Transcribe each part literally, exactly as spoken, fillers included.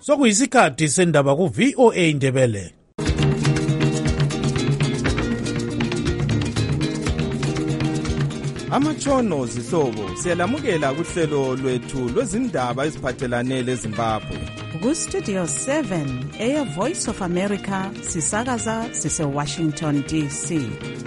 sokuyisikhathi sendaba ku-V O A Ndebele. Amatshono zihlobo siyalamukela kuhlelo lwethu lwezindaba eziphathelane leZimbabwe. Ku-Studio seven, Air Voice of America, sisakaza sise-Washington D C.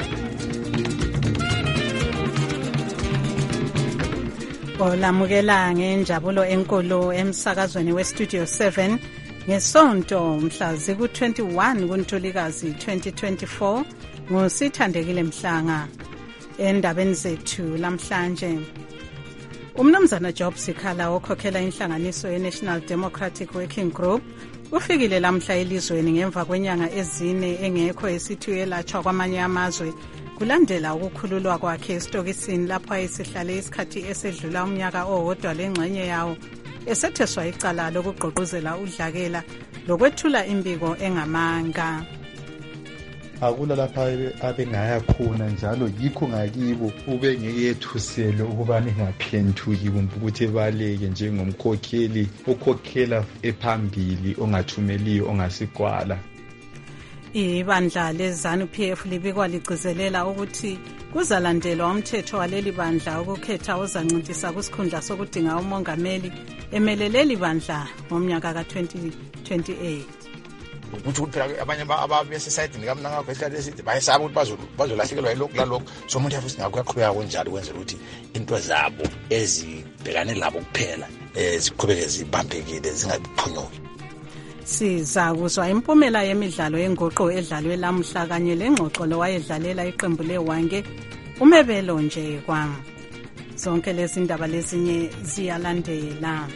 Olamukela ngenjabulo enkulu emsakazweni we-Studio seven ngesonto mhla ziku-twenty-one kuNtulikazi twenty twenty-four ngosithandekile Mhlanga. Endabeni zethu lamhlanje, umnumzana Job Sikhala okhokhela inhlanganiso ye-National Democratic Working Group ufikile lamhla elizweni ngemva kwenyanga ezine engekho esithi uyelatshwa kwamanye amazwe kulandela ukukhululwa kwakhe esitokisini lapho ayesihlale isikhathi esedlula umnyaka owodwa lengxenye yawo esetheswa icala lokugqugquzela udlakela lokwethula imbiko engamanga. Akula lapha abengaya khona njalo yikho ngakibo ube ngeke yethuselwe ukuba ningaphenduki kumbe ukuthi baleke njengomkhokheli okhokhela ephambili ongathumeliyo ongasigwala. Ibandla leZANU P F libikwa ligcizelela ukuthi kuzalandelwa umthetho waleli bandla ukukhetha ozancintisa kusikhundla sokudinga umongameli emeleleli bandla ngomnyaka ka twenty twenty-eight. Ukuthi phela abanye ababesesayidini kamnanga kwesikhathi esithi bayesaba ukuthi bazolahlekelwa yilokhu lalokhu, so umuntu yafuthi ngakho yaqhubeka kanjalo kwenzela ukuthi into zabo ezibhekane labo kuphela ziqhubeke zibambekile zingaphunyoki. Siza kuzwa impumela yemidlalo yengoqo edlalwe lamhla kanye lengxoxo lowayedlalela iqembu leWange umebelo nje kwami. Zonke lezi ndaba lezinye ziyalandela.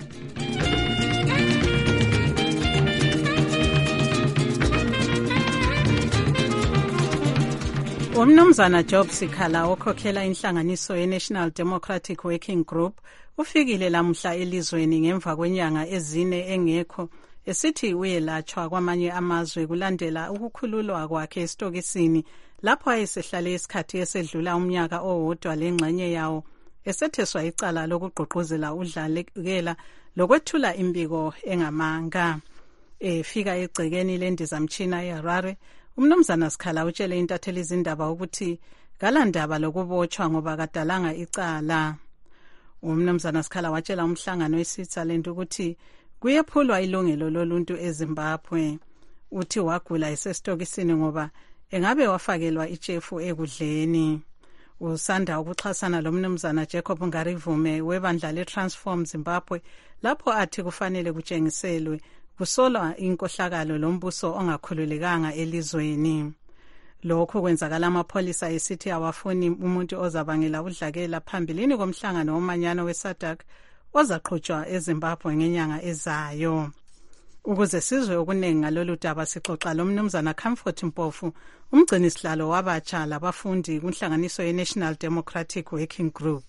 Umnumzana Job Sikhala okhokhela inhlanganiso ye-National Democratic Working Group ufikile lamhla elizweni ngemva kwenyanga ezine engekho esithi uyelatshwa kwamanye amazwe kulandela ukukhululwa kwakhe esitokisini lapho ayesehlale isikhathi esedlula umnyaka owodwa lengxenye yawo esetheswa icala lokugqugquzela udlakela lokwethula imbiko engamanga. Efika egcekeni lendizamtshina eHarare, umnumzana Sikhala utshele intatheli izindaba ukuthi galandaba lokubotshwa ngoba kadalanga icala. Umnumzana Sikhala watshela umhlangano weSwitzerland ukuthi kuyephulwa ilungelo loluntu eZimbabwe. Uthi wagula esesitokisini ngoba engabe wafakelwa ijefu ekudleni. Usanda ukuxhasana lomnumzana Jacob Ngarivume webandla leTransform Zimbabwe lapho athi kufanele kutshengiselwe kusolwa inkohlakalo lombuso ongakhululekanga elizweni. Lokho kwenzakala amapholisa esithi awafuni umuntu ozabangela udlakela phambilini komhlangano womanyano weSADC ozaqhutshwa eZimbabwe ngenyanga ezayo. Ukuze sizwe okuningi ngalolu daba sixoxa lomnumzana Comfort Mpofu, umgcini sihlalo wabatsha labafundi kunhlanganiso ye-National Democratic Working Group.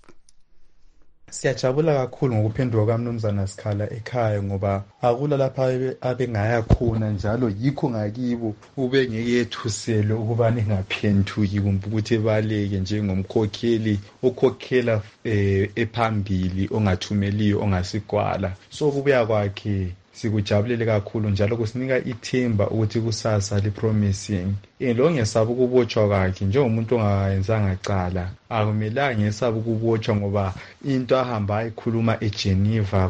Siyajabula kakhulu ngokuphenduka kwaMnumzana Sikhala ekhaya ngoba akula lapha abengaya khona njalo yikho ngakibo ube ngeke yethuselwe ukuba ningaphenduki kumbe ukuthi baleke njengomkhokheli okhokhela ephambili ongathumeliyo ongasigwala. So kubuya kwakhe sikujabulele kakhulu njalo kusinika ithemba ukuthi kusasa lipromising. Lo ngesaba ukubotshwa kwakhe njengomuntu ongayenzanga cala akumelanga ngesaba ukubotshwa ngoba into ahamba ayikhuluma eGeneva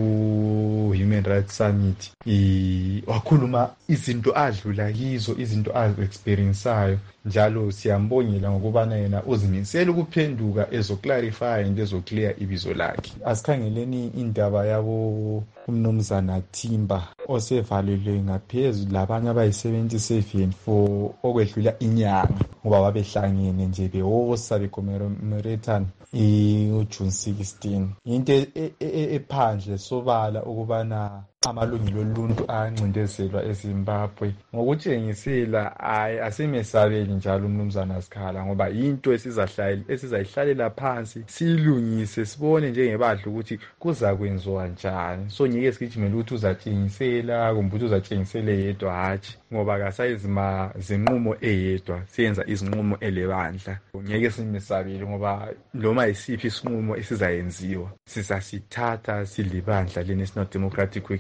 ku Human Rights Summit wakhuluma izinto adlula kizo, izinto azi-experienceayo, njalo siyambongela ngokubana yena uzimisela ukuphenduka ezoclarify into ezoclear ibizo lakhe. Asikhangeleni indaba yabo umnumzana Thimba osevalelwe ngaphezulu labanye abayi-seventy-seven for okwedlula inyanga ngoba babehlangene nje bewosa becommemoratana i-June sixteen. Into ephandle sobala ukubana amalungelo oluntu ayancindezelwa eZimbabwe ngokutshengisela ayi asemesabeli njalo umnumzana Sikhala ngoba into esizahlala esizayihlalela phansi silungise sibone njengebadla ukuthi kuza kwenziwa njani. So ngeke sigijimele ukuthi uzatshengisela kumbe ukuthi uzatshengisele yedwa hatshi ngoba kasayizima zinqumo eyedwa siyenza izinqumo elebandla. Ngeke simesabeli ngoba noma isiphi isinqumo esizayenziwa sizasithatha silibandla le National Democratic Working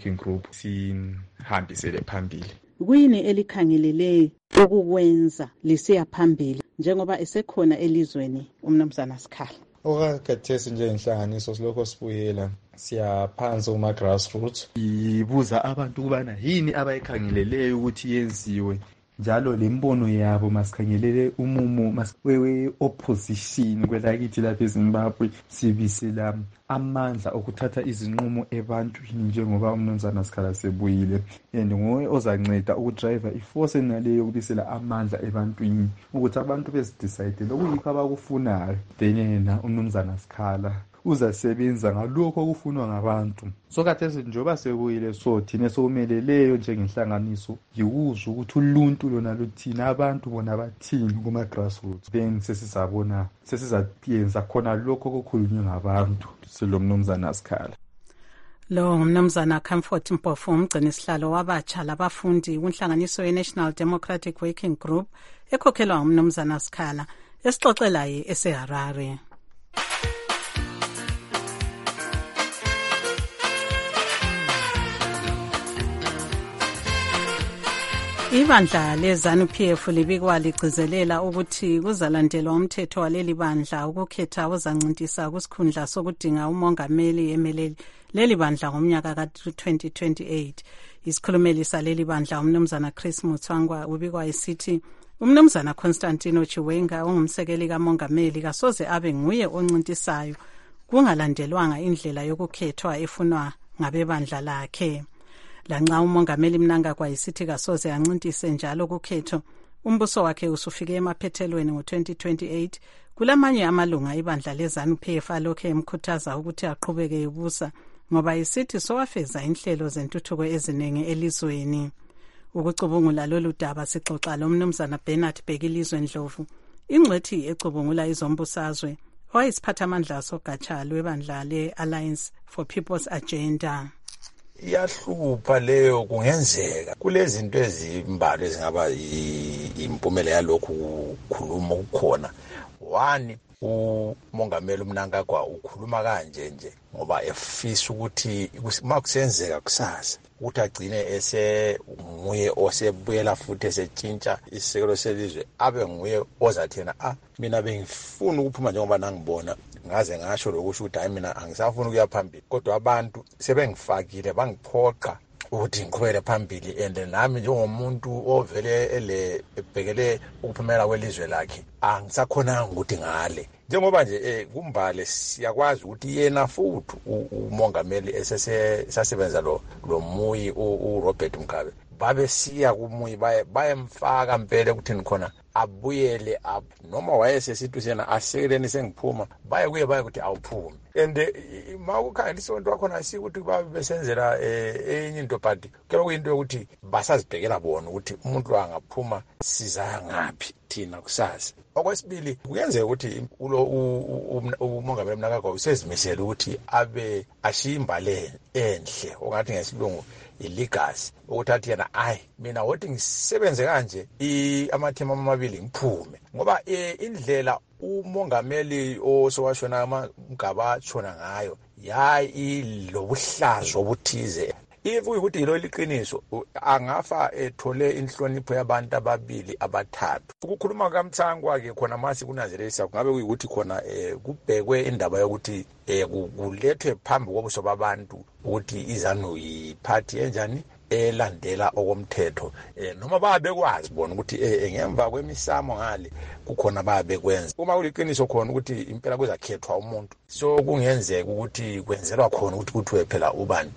working group sihambisele phambili. Kuyini elikhangelele ukukwenza lisiya phambili njengoba esekhona elizweni umnumzana Sikhala? Okakathesi njengenhlanganiso silokho sibuyela siyaphansi kuma grassroots ibuza abantu ukubana yini abayikhangeleleyo ukuthi yenziwe, njalo lembono yabo masikhangelele umumo masiwewe opposition kwelakithi lapha eZimbabwe sibisela amandla okuthatha izinqumo ebantwini njengoba umnumzana Sikhala sebuyile, and ngowe ozanceda ukudriver iforce naleyo ukubisela amandla ebantwini ukuthi abantu besidecide okuyikho abakufunayo. Then yena umnumzana Sikhala uzasebenza ngalokho okufunwa ngabantu. So khathesi njengoba sebuyile so thina sokumeleleyo njengenhlanganiso yikuzwa ukuthi uluntu lona luthina, abantu bona bathini kuma grassroots, then sesizabona sesizayenza khona lokho okukhulunywe ngabantu silomnumzana Sikhala. Lo umnumzana Comfort Mpofu umgcini isihlalo wabatsha labafundi kunhlanganiso ye-National Democratic Working Group ekhokhelwa umnumzana Sikhala esixoxelayo eseHarare. Ibandla leZANU-P F libikwa ligcizelela ukuthi kuzalandelwa umthetho waleli bandla ukukhetha ozancintisa kusikhundla sokudinga umongameli emeleli leli bandla ngomnyaka ka twenty twenty-eight. Isikhulumeli saleli bandla umnumzana Chris Mutswangwa ubikwa esithi umnumzana Constantino Chiwenga ongumsekeli kamongameli kasoze abe nguye oncintisayo kungalandelwanga indlela yokukhethwa efunwa ngabebandla lakhe. Lanxa umongameli Mnangagwa isithi kasoze ancintise njalo kukhetho, umbuso wakhe usufike emaphethelweni ngo twenty twenty-eight. Kulamanye amalunga ibandla leZANU-P F alokhe emkhuthaza ukuthi aqhubeke ebusa ngoba isithi sowafeza inhlelo zentuthuko eziningi elizweni. Ukucubungula lolu daba sixoxa lomnumzana Bernard Bhekilizwe Ndlovu, ingcwethi ecubungula izombusazwe owayisiphathamandla sogatsha lwebandla le-Alliance for People's Agenda. Iyahlupha leyo, kungenzeka kulezinto ezimbalwa ezingaba impumela yalokhu kukhuluma ukukhona. One, umongameli uMnangagwa ukhuluma kanje nje ngoba efisa ukuthi makusenzeka kusasa ukuthi agcine ese nguye osebuyela futhi esetshintsha isekelo selizwe abe nguye ozathena ah mina bengifuna ukuphuma njengoba nangibona ngaze ngasho lokusho ukuthi hayi mina angisafuna ukuya phambili, kodwa abantu sebengifakile bangiphoqa ukuthi ngiqhubele phambili, and nami njengomuntu ovele ele ebhekele ukuphumela kwelizwe lakhe angisakhona ukuthi ngale njengoba nje eh kumbale siyakwazi ukuthi yena futhi umongameli esese sasebenza lo lo Muyi uRobert Mugabe babe siya kuMuyi bayemfaka impela ukuthi nikhona abuyele up noma wayesesithi sena asekeleni sengiphuma baye kuye baye ukuthi awuphume, and mawukhangela isonto wakhona asikuthi babe besenzela enye into but kube kuyinto yokuthi basazibhekela bona ukuthi umuntu angaphuma siza ngapi thina kusasa. Okwesibili kuyenzeka ukuthi ulo umongameli Mnangagwa usezimisela ukuthi abe ashimbale enhle ongathi ngesilungu ilegacy ukuthi athi yena ayi mina wothi ngisebenze kanje amathema amabili ngiphume, ngoba indlela umongameli osowashona amagaba chona ngayo yayi lobuhlazo obuthize. If ukuthi lo liqiniso angafa ethole inhlonipho yabantu ababili abathathu. Ukukhuluma kaMthangwa ke khona mase kunanzelisa kungabe kuyikuthi khona kubhekwe indaba yokuthi kulethwe phambi kobuso babantu ukuthi iZANU yiphathi enjani elandela okomthetho, noma babekwazi bona ukuthi ngemva kwemisamo ngale kukhona babekwenza. Uma kuliqiniso khona ukuthi impela kuzakhethwa umuntu, so kungenzeka ukuthi kwenzelwa khona ukuthi kuthiwe phela ubani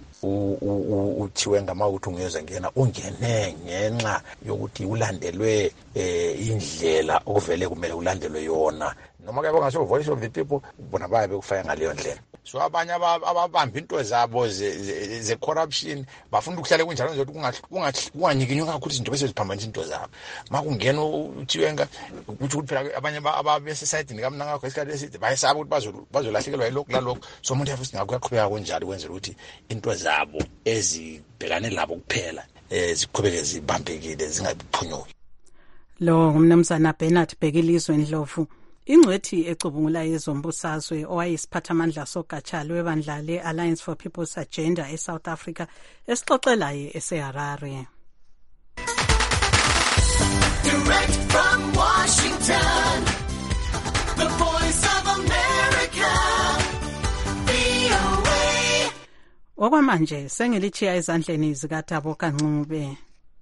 uthiwe ngama ukuthi ungeze ngena ungene ngenxa yokuthi ulandelwe indlela okuvele kumele ulandelwe yona, noma ke bongaso voice of the people bona babe kufaya ngaleyo ndlela. So abanye ababamba into zabo ze corruption bafuna ukuhlala kunjalo nje ukuthi kunganyikinywa kakhulu izinto bese ziphambanisa into zabo. Makungena uThiwenga ukuthi ukuthi phela abanye ababe society kaMnangagwa isikhathi esithi bayesaba ukuthi bazolahlekelwa yilokhu lalokho, so umuntu yafuthi ngakho yaqhubeka kanjalo kwenzela ukuthi into zabo ezibhekane labo kuphela ziqhubeke zibambekile zingabiphunyuki. Lo umnumzana Bernard Bhekilizwe Ndlovu Ingcwethi ecubungula yezombusazwe owayisiphathamandla sogatsha lwebandla le-Alliance for People's Agenda eSouth Africa esixoxelayo eseHarare. Direct from Washington, the Voice of America, V O A. Okwamanje sengilichiya ezandleni zikaTabo Kancube.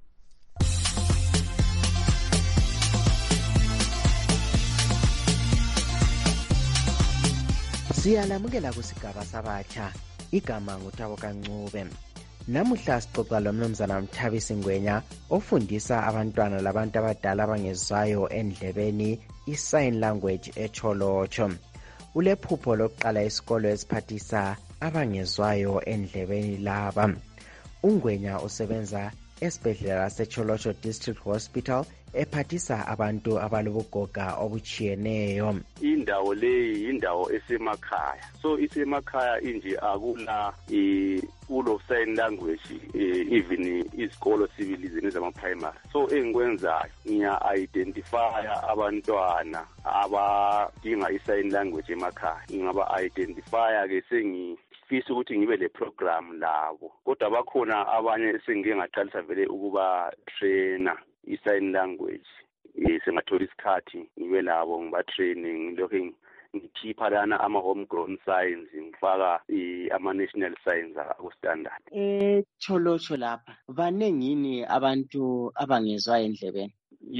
Siyalamukela kusigaba sabatsha, igama nguTabo Kancube. Namuhla sixoxa lomnumzana Mthabisi Ngwenya ofundisa abantwana labantu abadala abangezwayo endlebeni i-sign language eCholocho. Ulephupho lokuqala isikolo esiphathisa abangezwayo endlebeni laba. Ungwenya usebenza esibhedlela seCholocho District Hospital ephathisa abantu abalobugoga obuchiyeneyo. Indawo leyi indawo esemakhaya, so isemakhaya inje akula i-full of sign language even izikolo civilization ezama-primary. So engikwenzayo ngiya-identifya abantwana abadinga i-sign language emakhaya, ngingaba-identifya ke sengi fisa ukuthi ngibe le program labo, kodwa bakhona abanye sengike ngaqalisa vele ukuba trainer i-sign language. Sengathola isikhathi ngibe labo ngiba-training, ngilokhu ngikhipha lana ama-homegrown signs, ngifaka ama-national signs aku-standard. ECholocho lapha banengini abantu abangezwa endlebeni?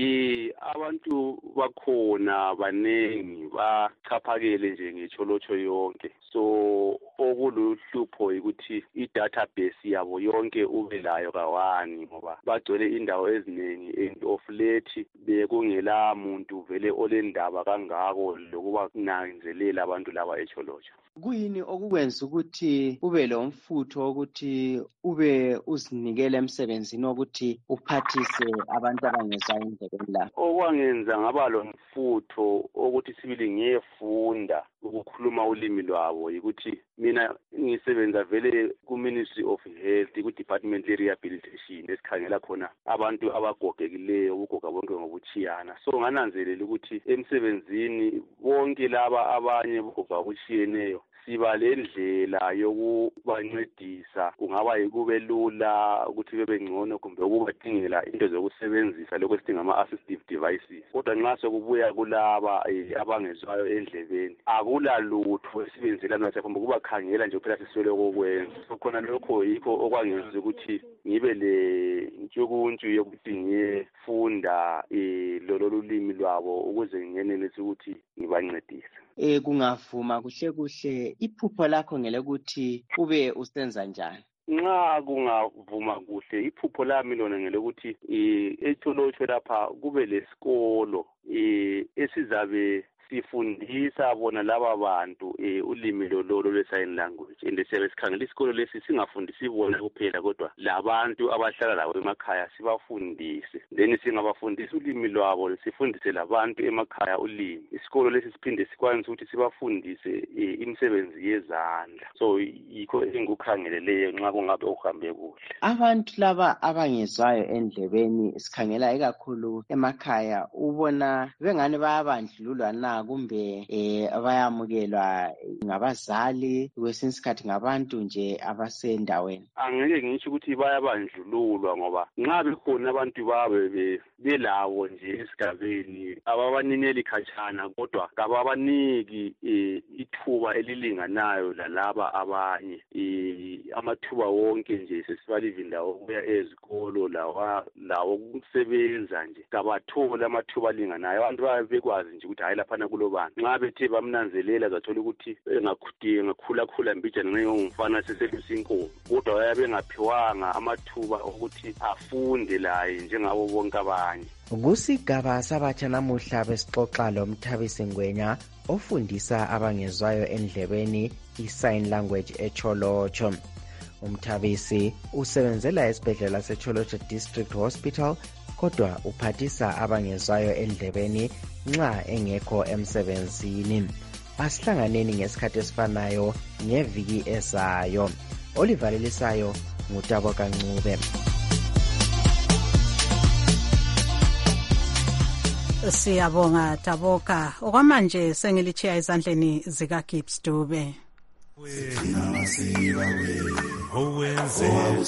Ye abantu bakhona baningi, bachaphakele nje ngeCholocho yonke. So okuluhlupho ukuthi i-database yabo yonke ube layo kawani ngoba bagcwele indawo eziningi, and of late bekungela muntu vele olendaba kangako lokuba kunanzelela abantu laba eCholocho. Kuyini okukwenza ukuthi ube lo mfutho ukuthi ube uzinikele emsebenzini ukuthi uphathise abantu abangezwa endlebeni la? Okwangenza ngaba lo mfutho ukuthi sibili ngiyefunda ukukhuluma ulimi lwabo yikuthi mina ngisebenza vele ku-Ministry of Health, ku-Department le-Rehabilitation esikhangela khona abantu abagogekileyo, ubugoga bonke ngobuchiyana. So ngananzelela ukuthi emsebenzini bonke laba abanye ubugoga obuchiyeneyo siba lendlela yokubancedisa, kungaba yikube lula ukuthi bebe ngcono kumbe ukubadingela into zokusebenzisa lokho esithi ngama-assistive devices. Kodwa nxa sokubuya kulaba abangezwayo endlebeni akula lutho esibenzela nathi kumbe kubakhangela nje kuphela siswele kokwenza. So khona lokho yikho okwangenza ukuthi ngibe le ntshukuntshu yokuthi ngiyefunda lolo lulimi lwabo ukuze ngenelise ukuthi ngibancedise. Eh kungavuma kuhle kuhle iphupho lakho ngelokuthi ube usenza njani? Nxa kungavuma kuhle iphupho lami lona ngelokuthi eCholocho lapha kube lesikolo esizabe sifundisa bona laba bantu ulimi lololo lwe-sign language, and siyabe sikhangela isikolo lesi singafundisi bona kuphela kodwa labantu abahlala labo emakhaya sibafundise, then singabafundisa ulimi lwabo sifundise labantu emakhaya ulimi. Isikolo lesi siphinde sikwanise ukuthi sibafundise imisebenzi yezandla. So yikho engikukhangeleleyo nxa kungabe uhambe kuhle. Abantu laba abangezwayo endlebeni sikhangela ikakhulu emakhaya, ubona bengane bayabandlululwa na kumbe eh bayamukelwa ngabazali kwesinye isikhathi ngabantu nje abasendaweni? Angeke ngisho ukuthi bayabandlululwa ngoba nxa bekhona abantu babe belawo nje esigabeni ababanineli khatshana, kodwa kababaniki ithuba elilinganayo lalaba abanye. Amathuba wonke nje sesibalive indawo ukuya ezikolo lawa lawo ukusebenza nje kabathola amathuba alinganayo. Abantu babe bekwazi nje ukuthi hayi laphana kulobani. Nxa bethe bamnanzelela zathola ukuthi engakhudinga ngakhula khula mbijana ngengumfana seselusa inkomo, kodwa bayabe ngaphiwanga amathuba okuthi afunde laye njengabo bonke abanye. Kusigaba sabatsha namuhla besixoxa lo Mthabisi Ngwenya ofundisa abangezwayo endlebeni i-sign language eCholocho. Umthabisi usebenzela esibhedlela seCholocho District Hospital kodwa uphathisa abangezwayo endlebeni nxa engekho emsebenzini. Asihlanganeni ngesikhathi esifanayo ngeviki ezayo. Olivalelisayo nguTabo Kancube. Siyabonga Taboka. Okwamanje sengilichiya ezandleni zika Gibbs Dube. Namasiba we owenze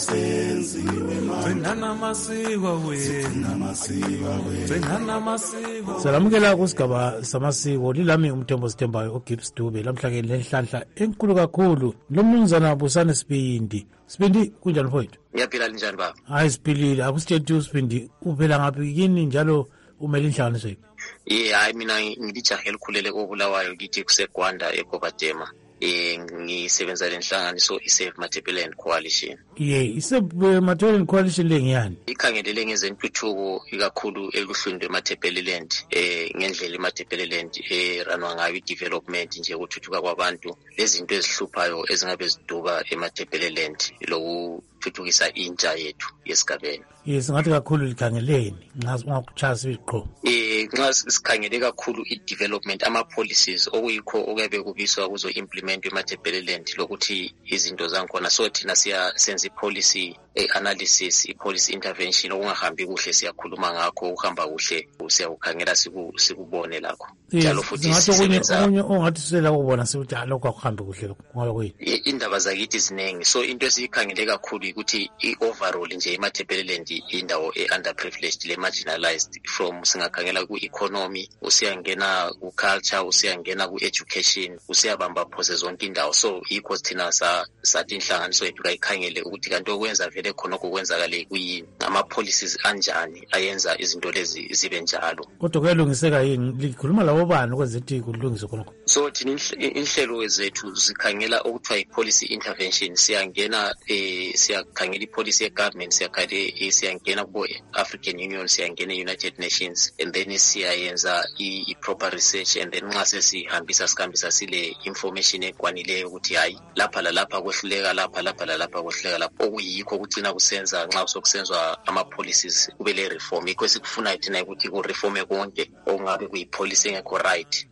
usenziwe manje namasiba we namasiba we namasiba Salamukela kusigaba samasiko lilami umthembo sithembayo uGibbs Dube lamhla ke lenhlanhla enkulu kakhulu lomnumzana Busane Sibindi. Sibindi kunjani mfowethu? Ngiyaphila njani baba? Hayi siphilile akusitshela Sibindi uvela ngaphi yini njalo umele inhlanganiso yini? Yeah, hayi mina ngilijahe elikhulele koBulawayo ngithi kuseGwanda eKobadema. Eh ngisebenza lenhlanganiso iSave Matebeleland Coalition. Yeah, iSave Matebeleland Coalition lengiyani? Ikhangelele ngezentuthuko ikakhulu eluhlwini lweMatebeleland eh ngendlela iMatebeleland eh ranwa ngayo development nje ukuthuthuka kwabantu lezinto ezihluphayo ezingabe ziduba eMatebeleland lokuthuthukisa intsha yethu yesigabeni. Yes, ngathi kakhulu likhangeleni ngazi ungakuchasa ibiqho. Eh nxa sikhangele kakhulu i-development ama policies okuyikho okuyabe kubiswa kuzo implement eMatebeleland lokuthi izinto zankhona so thina siya senza policy analysis i-policy intervention okungahambi kuhle siyakhuluma ngakho uhamba kuhle siyakukhangela sikubone lakho njalo futhi sisebenza okunye ongathi sisela ukubona sithi lokho akuhambi kuhle ngoba kuyini indaba zakithi zinengi so into esikhangele kakhulu ukuthi i-overall nje eMatebeleland indawo e-underprivileged le-marginalized from singakhangela ku-economy usiyangena ku-culture usiyangena ku-education usiyabamba phose zonke indawo so yikho thina sathi inhlanganiso yethu kayikhangele ukuthi kanti okwenza vele khonokho kwenzakale kuyini ama-policies anjani ayenza izinto lezi zibe njalo kodwa kuyalungiseka yini likhuluma labo bani ukwenza ukuthi kulungiswe khonokho so thina inhlelo zethu zikhangela okuthiwa i-policy intervention siyangena eh siyakhangela i-policy ye-government siyakhangela siyangena ku-African Union siyangena e-United Nations and then siyayenza i-proper research and then nxa sesihambisa sikhambisa sile information ekwanileyo ukuthi hayi lapha lalapha kwehluleka lapha lapha lalapha kwehluleka lapha okuyikho ukugcina kusenza nxa sokusenzwa ama-policies kube le reform yikho sikufunayo thina ukuthi kureforme konke okungabe kuyi-policy engekho right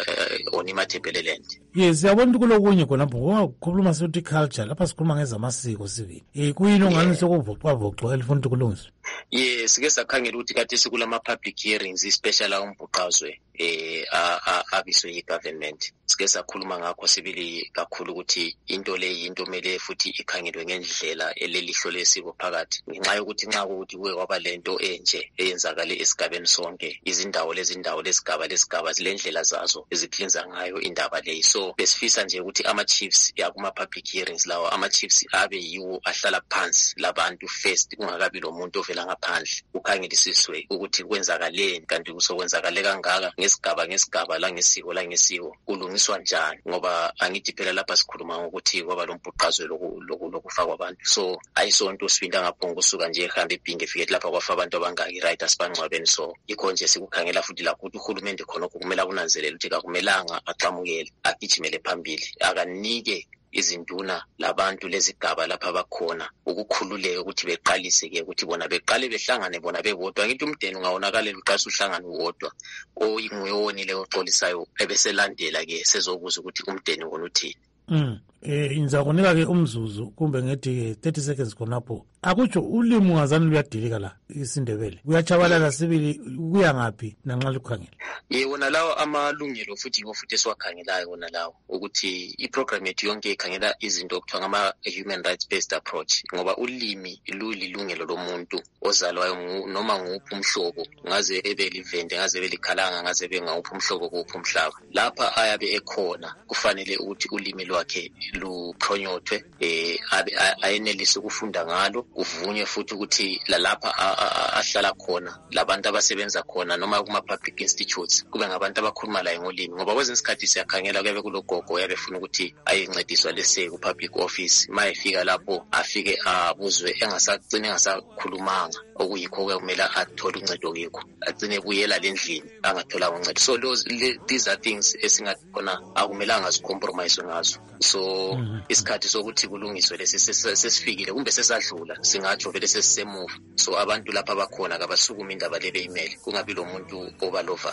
on iMatebeleland. Yes, siyabona ukuthi kulokunye khonapho ngokukhuluma sithi culture lapha sikhuluma ngezamasiko sibili. Eh kuyini ongani sokuvoxwa elifuna ukuthi kulungiswe? Yes, sike sakhangela ukuthi kade sikulama public hearings special umbhuqazwe eh abiswe yi-government. Sike sakhuluma ngakho sibili kakhulu ukuthi into le into mele futhi ikhangelwe ngendlela elelihlo lesiko phakathi. Ngenxa yokuthi nxa ukuthi kuwe kwaba lento enje eyenzakale esigabeni sonke izindawo lezindawo lesigaba lesigaba zilendlela zazo eziklinza ngayo indaba leyi so besifisa nje ukuthi ama chiefs yakuma public hearings lawo ama chiefs abe yiwo ahlala phansi labantu first kungakabi lo muntu ovela ngaphandle ukhangelisiswe ukuthi kwenzakaleni kanti kusokwenzakale kangaka ngesigaba ngesigaba la ngesiko la ngesiko kulungiswa njani ngoba angithi phela lapha sikhuluma ngokuthi kwaba lo mbhuqazwe lokufaka abantu so ayisonto sipinda ngaphongo kusuka nje ehambe ibhinge fike lapha kwafa abantu abangaki right asibangcwabeni so ikho nje sikukhangela futhi lapho ukuthi uhulumende khona kumele kunanzelela ukuthi akumelanga aqhamukele agijimele phambili akanike izinduna labantu lezigaba lapha bakhona ukukhululeka ukuthi beqalise ke ukuthi bona beqale behlangane bona bebodwa ngithi umdeni ungawonakalela uqasa uhlangane uwodwa oyingweyonile oxolisayo ebeselandela ke sezokuza ukuthi umdeni wona uthini. Mm eh inza konika ke umzuzu kumbe ngethi ke thirty seconds khonapho akutsho ulimi ungazani luyadilika la isindebele kuyachabalala sibili kuya ngapi nanxa lukhangela yewona lawo amalungelo futhi ngo futhi esiwakhangelayo wona lawo ukuthi iprogram yethu yonke ikhangela izinto okuthiwa ngama human rights based approach ngoba ulimi lulilungelo lomuntu ozalwayo noma nguphi umhlobo ngaze ebe livende ngaze ebe likhalanga ngaze ebe nguphi umhlobo kuphi umhlaba lapha ayabe ekhona kufanele ukuthi ulimi lwakhe luqhonyothwe eh ayenelise ukufunda ngalo uvunywe futhi ukuthi lalapha ahlala khona labantu abasebenza khona noma kuma public institutes kube ngabantu abakhuluma la ngolimi ngoba kwezinye isikhathi siyakhangela kube kulogogo yabefuna ukuthi ayincediswa lese ku public office mayefika lapho afike abuzwe engasagcina engasakhulumanga okuyikho kumele athole uncedo kikho agcine buyela lendlini angathola uncedo so those these are things esingakhona akumelanga sicompromise ngazo so isikhathi sokuthi kulungiswe lesi sesifikile kumbe sesadlula singatsho vele sesisemuva so abantu lapha bakhona kabasukuma indaba lebe email kungabi lo muntu obalovalo.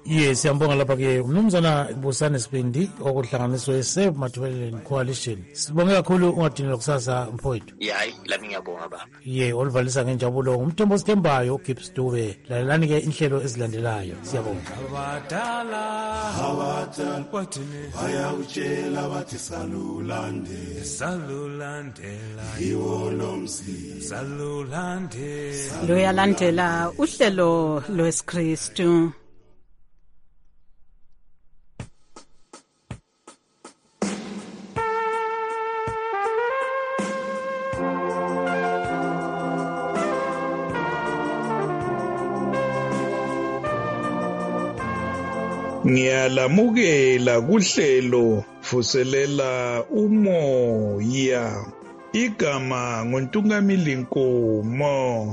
Yes, siyambonga lapha ke umnumzana Busane Sibindi okuhlanganiswa eSave Mathubeleni Coalition. Sibonge kakhulu ungadinela kusasa mfowethu. Hayi, lami ngiyabonga baba. Ye, olivalisa ngenjabulo umthombo Sithembayo uGibbs Dube. Lalelani ke inhlelo ezilandelayo. Siyabonga. Abadala abadala bathini bayawutshela bathi salulande salulandela yiwo lomzi salulandela Loyalandela uhlelo lwesikristu. Ngiyalamukela kuhlelo vuselela umoya. Igama nguNtungamili Nkomo.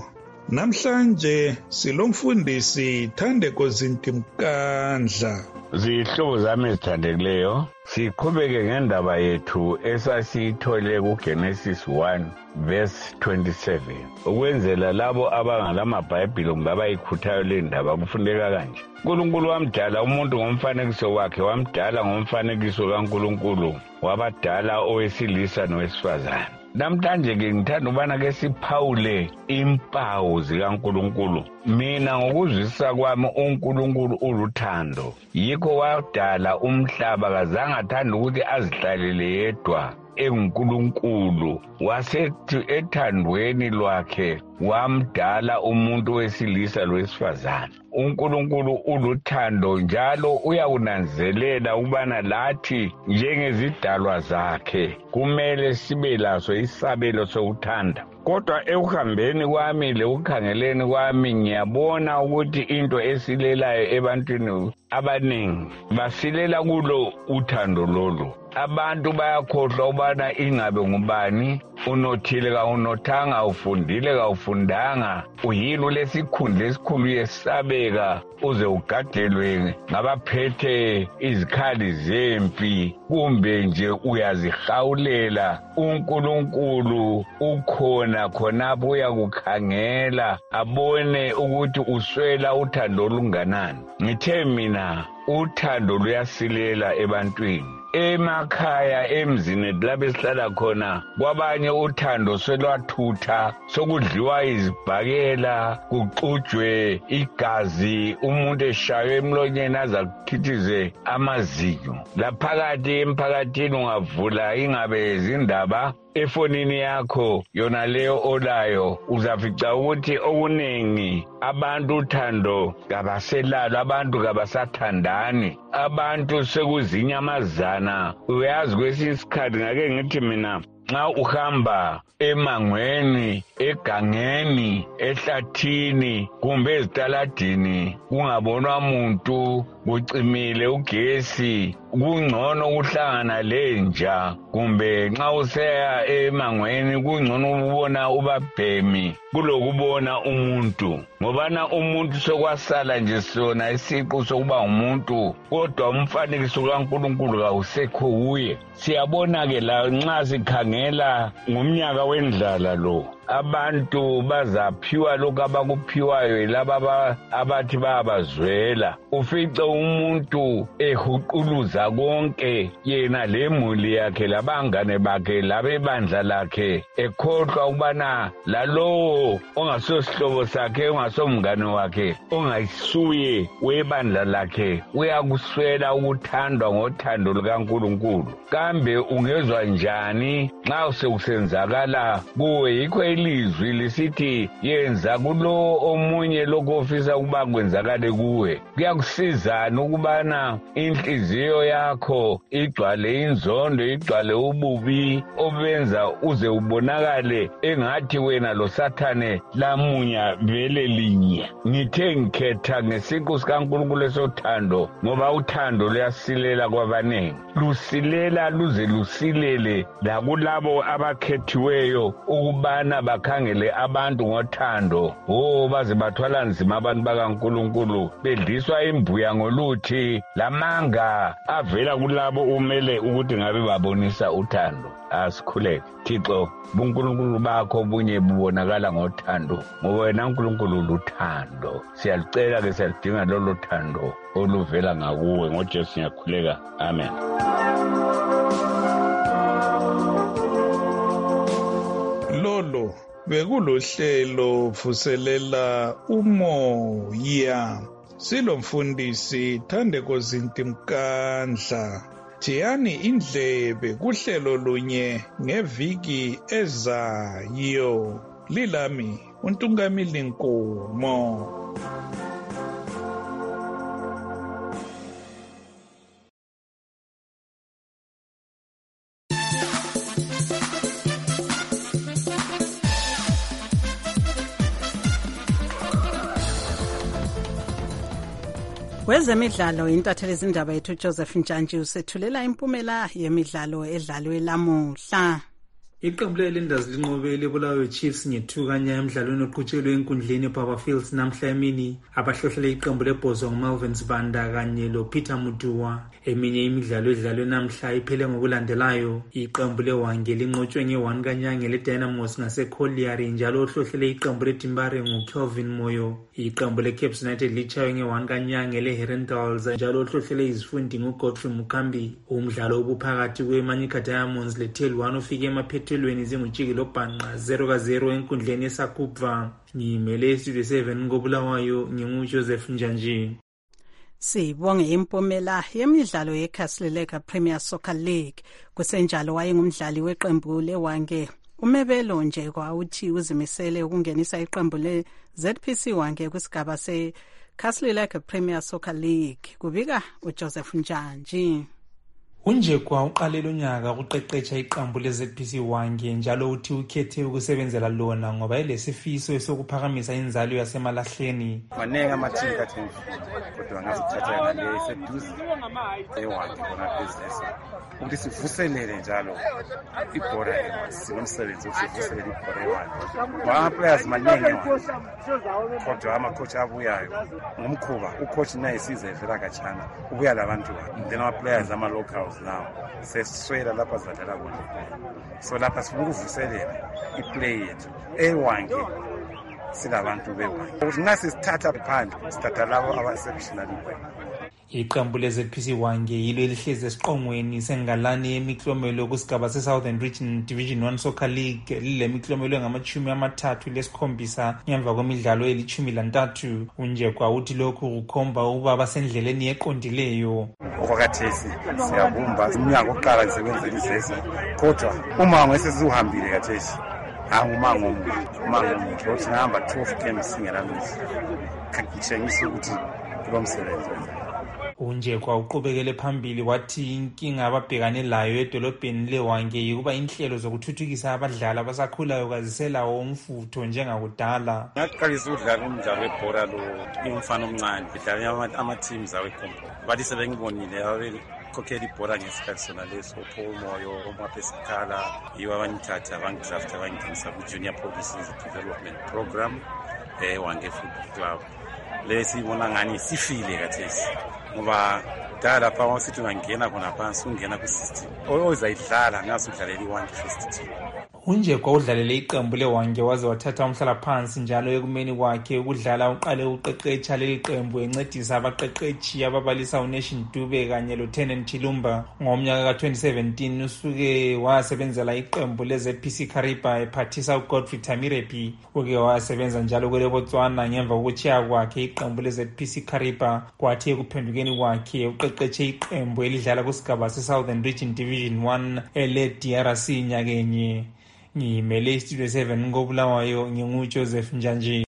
Namhlanje silomfundisi Thandeko Zintimkandla. Zihlobo zami ezithandekileyo, siqhubeke ngendaba yethu esasiyithole kuGenesis one verse twenty-seven. Ukwenzela labo abangalamabhayibhili kumbe abayikhuthayo le ndaba kufundeka kanje. uNkulunkulu wamdala umuntu ngomfanekiso wakhe, wamdala ngomfanekiso kaNkulunkulu, wabadala owesilisa nowesifazane. Namhlanje ke ngithanda ubana ke siphawule impawu zikaNkulunkulu. Mina ngokuzwisisa kwami uNkulunkulu uluthando. Yikho wadala umhlaba, kazange athanda ukuthi azihlalele yedwa. EnguNkulunkulu wasethi ethandweni lwakhe wamdala umuntu wesilisa lowesifazane. uNkulunkulu uluthando njalo uyakunanzelela ukubana lathi njengezidalwa zakhe kumele sibe laso isabelo sokuthanda. Kodwa ekuhambeni kwami lekukhangeleni kwami ngiyabona ukuthi into esilelayo ebantwini abaningi basilela kulo uthando lolu. Abantu bayakhohlwa ubana ingabe ngubani, unothile ka unothanga, ufundile ka ufundanga, uyini lesikhundla esikhulu yesabeka uze ugadelwe ngabaphethe izikhali zempi, kumbe nje uyazihawulela. uNkulunkulu ukhona khonapho, uyakukhangela abone ukuthi uswela uthando olunganani. Ngithe mina uthando luyasilela ebantwini. Emakhaya emzini lapho esihlala khona kwabanye uthando selwathutha, sokudliwa izibhakela, kuxujwe igazi, umuntu eshaywe emlonyeni aza kukhithize amazinyo. Laphakathi emphakathini ungavula ingabe izindaba efonini yakho yona leyo olayo, uzafica ukuthi okuningi abantu uthando kabaselalo, abantu kabasathandani, abantu sekuzinyamazana. Uyazi kwesinye isikhathi ngake ngithi mina nxa uhamba emangweni, egangeni, ehlathini kumbe ezitaladini kungabonwa muntu, kucimile ugesi, kungcono ukuhlangana lenja. Kumbe nxa useya emangweni kungcono ukubona ubabhemi kulokubona umuntu, ngobana umuntu sokwasala nje sona isiqu sokuba umuntu, kodwa umfanekiso kaNkulunkulu kawusekho kuye. Siyabona ke la nxa sikhangela ngomnyaka wendlala lo, abantu bazaphiwa lokhu abakuphiwayo laba abathi bayabazwela. Ufice umuntu ehuquluza konke, yena lemuli yakhe labangane bakhe labebandla lakhe, ekhohlwa ukubana lalowo ongasosihlobo sakhe, ongasomngane wakhe, ongayisuye webandla lakhe uyakuswela ukuthandwa ngothando lukaNkulunkulu. Kambe ungezwa njani nxa sekusenzakala kuwe? Yikho ilizwi lisithi yenza kulo omunye lokho ofisa ukuba kwenzakale kuwe. Kuyakusizana ukubana inhliziyo yakho igcwale inzondo, igcwale ububi obenza uze ubonakale engathi wena lo Sathane lamunya vele linye. Ngithe ngikhetha ngesiqu sikaNkulunkulu esothando ngoba uthando luyasilela kwabanengi, lusilela luze lusilele lakulabo abakhethiweyo ukubana bakhangele abantu ngothando. Oh, baze bathwala nzima abantu bakaNkulunkulu bedliswa imbuya ngoluthi lamanga avela kulabo umele ukuthi ngabe babonisa uthando. Asikhuleke Thixo, buNkulunkulu bakho bunye bubonakala ngothando ngoba wena uNkulunkulu luthando. Siyalicela ke siyalidinga lolo thando oluvela ngakuwe ngoJesu siyakhuleka. Amen. Lolo bekulohlelo vuselela umoya. Silomfundisi Thandeko Zinti Mkandla. Thiyani indlebe kuhlelo lunye ngeviki ezayo. Lilami uNtungamili Nkomo. Wezemidlalo intatheli izindaba yethu Joseph Njantshi usethulela impumela yemidlalo edlalwe lamuhla. Iqembu leLinders linqobele Bulawayo Chiefs ngethukanya emidlalweni oqhutshelwe enkundleni eBaba Fields namhla emini. Abahlohlele iqembu leBhozong Melvin Sibanda kanye loPeter Mutua. Eminye imidlalo edlalwe namhla iphele ngokulandelayo. Iqembu leWange linqotshwe nge-one kaNyange leDynamos ngaseCollieri njalo ohlohlele iqembu leDimbare nguKelvin Moyo. Iqembu leCaps United lichaywe nge-one kaNyange leHerentals njalo ohlohlele izifundi nguGodfrey Mukambi. Umdlalo obuphakathi kweManyika Diamonds leTel one ufike emaphethelweni zingutshiki lobhanqa zero ka zero enkundleni eSakupva. Ngimele iStudio seven ngoBulawayo nginguJoseph Njantshi. Sibonge impumela yemidlalo yeKasleleka Premier Soccer League. Kusenjalo wayengumdlali weqembu leWange uMebelo nje kwauthi uzimisele ukungenisa iqembu leZ P C Wange kwisigaba seKasleleka Premier Soccer League. Kubika uJoseph Njantshi. Unjekwa uqalela unyaka ukuqeqesha iqembu leZ P C Wange njalo uthi ukhethe ukusebenzela lona ngoba elesifiso esokuphakamisa inzalo yasemalahleni. Manenge amathini kathini kodwa ngasithatha ngale seduze eWange bona business ukuthi sivuselele njalo ibhola sinomsebenzi ukuvuselela ibhola eWange. Ba players manenge kodwa ama coach abuyayo ngumkhuba ucoach naye size evela kachana ubuya labantu then ama players ama locals now seswela lapha zadala kona so lapha sibukuvuselela iplay yethu eWange silabantu beWange ukuthi nasi sithatha phandle sithatha labo abaselectionally. Iqembu leZ P C Wange yilo elihleze esiqongweni sengalani yemiklomelo kusigaba seSouthern Region Division one Soccer League lile miklomelo ngamachumi amathathu lesikhombisa ngemva kwemidlalo elichumi lantathu. Unjekwa uthi lokhu kukhomba ukuba basendleleni eqondileyo. Okwakathesi siyabumba iminyaka oqala ngisebenza izesa kodwa uma ngesizihambile kathesi angumango umango ukuthi ngihamba twelve games singelaluzi ngitshengisa ukuthi kulo msebenzi. Unjekwa uqhubekele phambili wathi inkinga ababhekane layo edolobheni leWange yikuba inhlelo zokuthuthukisa abadlali abasakhulayo kaziselawo umfutho njengakudala. Ngaqalisa ukudlala umdlalo webhola lo umfana omncane idlala ama teams awekhombo bathi sebengibonile abekhokhela ibhola ngesikhathi sona leso Paul Moyo uMapesikhala yiwa abangithatha abangidraft abangingenisa ku-Junior Policies Development Program eWange Football Club. Lesi ibona ngani sifile kathesi ngoba dala pha wasithi ungangena khona phansi ungena ku-system oyizayidlala ngase udlalela iWange first team. Unjekwa udlalele iqembu leWange waze wathatha umhlala phansi njalo ekumeni kwakhe ukudlala uqale uqeqetsha leli qembu encedisa abaqeqetshi ababalisa uNation Dube kanye loTenen Chilumba. Ngomnyaka ka twenty seventeen usuke wasebenzela iqembu leZ P C Kariba ephathisa uGodfrey Tamirepi. Uke wasebenza njalo kweleBotswana ngemva kokuchiya kwakhe iqembu leZ P C Kariba kwathi ekuphendukeni kwakhe uqeqetshe iqembu elidlala kusigaba seSouthern Region Division one ele-D R C nyakenye. Ngimele iStudio seven ngoBulawayo nginguJoseph Njantshi.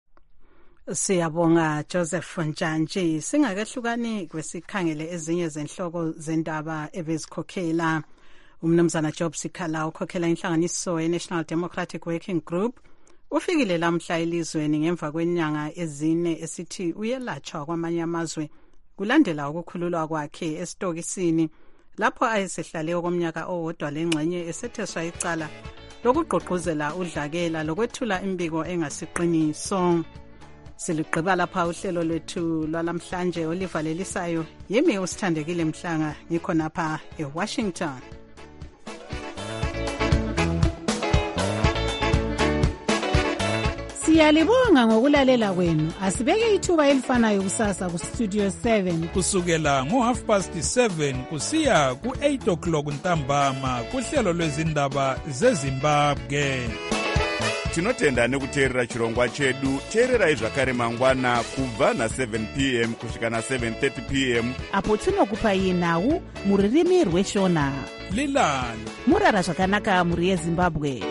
Siyabonga Joseph Njantshi. Singakehlukani kwesikhangele ezinye zenhloko zendaba ebezikhokhela. Umnumzana Job Sikhala ukhokhela inhlanganiso yeNational Democratic Working Group ufikile lamhla elizweni ngemva kwenyanga ezine esithi uyelatshwa kwamanye amazwe kulandela ukukhululwa kwakhe esitokisini lapho ayesehlale okomnyaka owodwa lengxenye esetheswa icala lokugqugquzela udlakela lokwethula imbiko engasiqiniso. Siligqiba lapha uhlelo lwethu lwalamhlanje olivalelisayo. Yimi usithandekile Mhlanga ngikhonapha eWashington. Siyalibonga ngokulalela kwenu. Asibeke ithuba elifanayo kusasa ku Studio seven kusukela ngo half past seven kusiya ku eight o'clock ntambama kuhlelo lwezindaba zeZimbabwe. Tinotenda nekuteerera chirongwa chedu. Teererai zvakare mangwana kubva na seven p m kusvika na seven thirty p m apo tinokupai nhau muririmi rweshona. Lilani murara zvakanaka muri yeZimbabwe.